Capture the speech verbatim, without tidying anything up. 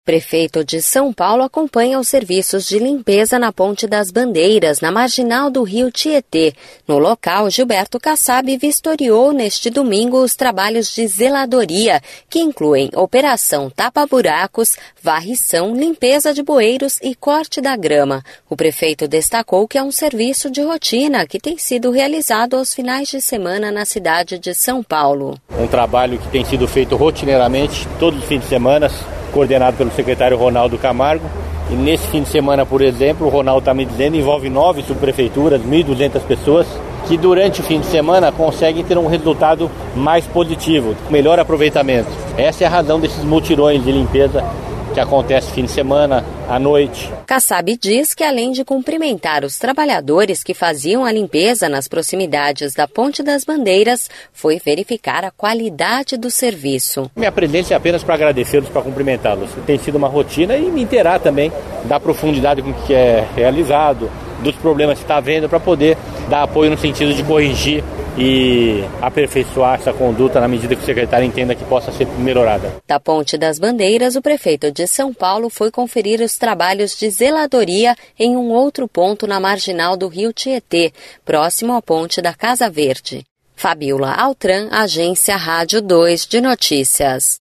Prefeito de São Paulo acompanha os serviços de limpeza na Ponte das Bandeiras, na marginal do rio Tietê. No local, Gilberto Kassab vistoriou neste domingo os trabalhos de zeladoria, que incluem operação tapa-buracos, varrição, limpeza de bueiros e corte da grama. O prefeito destacou que é um serviço de rotina que tem sido realizado aos finais de semana na cidade de São Paulo. Um trabalho que tem sido feito rotineiramente todos os fins de semana, coordenado pelo secretário Ronaldo Camargo. E nesse fim de semana, por exemplo, o Ronaldo está me dizendo, envolve nove subprefeituras, mil e duzentas pessoas, que durante o fim de semana conseguem ter um resultado mais positivo, melhor aproveitamento. Essa é a razão desses mutirões de limpeza que acontece fim de semana, à noite. Kassab diz que, além de cumprimentar os trabalhadores que faziam a limpeza nas proximidades da Ponte das Bandeiras, foi verificar a qualidade do serviço. Minha presença é apenas para agradecê-los, para cumprimentá-los. Tem sido uma rotina e me inteirar também da profundidade com que é realizado, dos problemas que está havendo, para poder dar apoio no sentido de corrigir e aperfeiçoar essa conduta na medida que o secretário entenda que possa ser melhorada. Da Ponte das Bandeiras, o prefeito de São Paulo foi conferir os trabalhos de zeladoria em um outro ponto na marginal do rio Tietê, próximo à ponte da Casa Verde. Fabiola Altran, Agência Rádio dois de Notícias.